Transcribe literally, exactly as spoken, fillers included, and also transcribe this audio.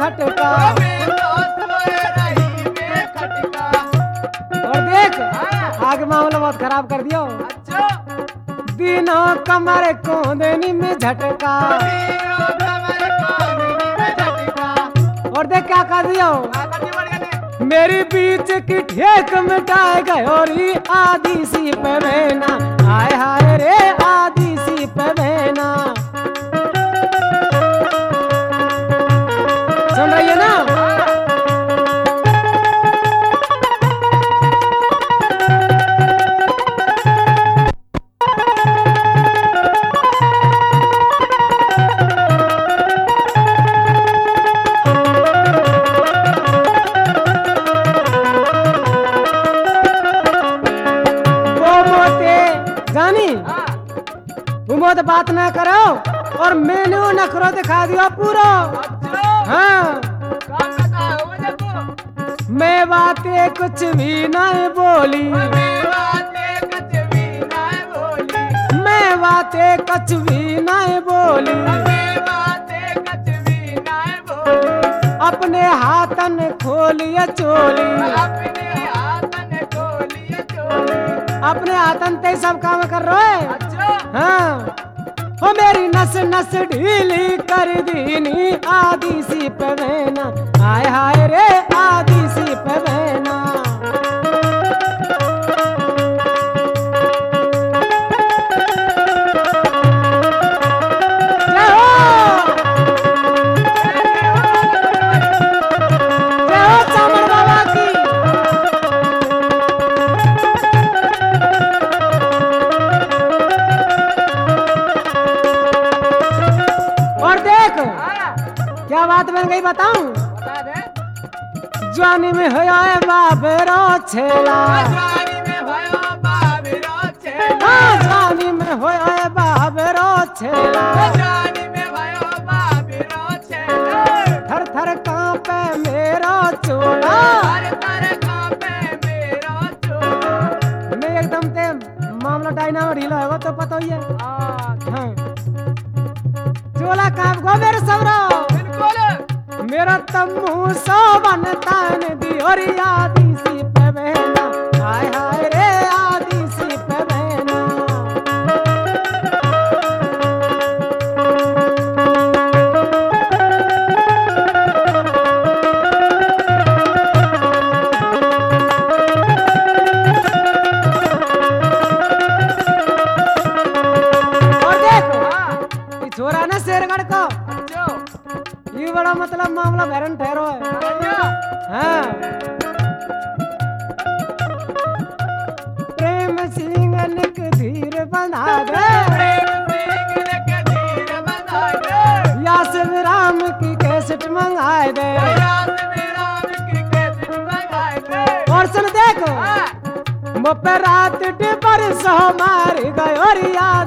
खटका। सोए रही बेखटका। और देख आगे मामला बहुत खराब कर दियो। अच्छा दिनों कमर कोंदनी में झटका। तीनों कमर कोंदनी में झटका। और देख क्या कर दियो, आकर बढ़ गए। मेरी बीच की ठेक मिटाए गए और ये आधी सी पे बहना। हाय हाय रे आधी सी पे बहना। सुन रही है ना? वो तो बात ना करो और मेनू नखरो दिखा दियो पूरा। हाँ मैं बातें कुछ भी नहीं बोली। मैं बातें कुछ भी नहीं बोली। मैं बातें कुछ भी नहीं बोली। मैं बातें कुछ भी नहीं बोली। अपने हाथन खोलिए चोली। अपने हाथन खोलिए चोली। अपने हाथन ते सब काम कर रहे है। अच्छा हाँ वो मेरी नस नस ढीली कर दीनी आधी सी पे बहना। हाय हाय रे आधी सी पे बहना। जय हो जय हो चामड़ बाबा की। और देख क्या बात बन गई बताऊं। बता दे। जवानी में होया है बाबेरो छेला। जवानी में भयो बाबेरो छेला। हाँ जवानी में होया है बाबेरो छेला। जवानी में भयो बाबेरो छेला। थर थर कांपे मेरा चोला। हर तर कांपे मेरा चोला। मैं एकदम ते मामला डायनामो ढीला है वो तो पता ही है। हाँ चोला कांप गो मेरे सवरा। बिल्कुल मेरा तम्मू सो बनता न दी और आधी सी पे बहना। हाय हाय रे आधी सी पे बहना। और देखो ये छोरा ना शेरगढ़ को ये बड़ा मतलब मामला भैरन ठहरो है। हाँ प्रेम सिंह लिख धीर बना दे। यासिर राम की कैसेट मंगाए दे। और सुन देखो मुझ पे रात डिबर सो मार गयो रिया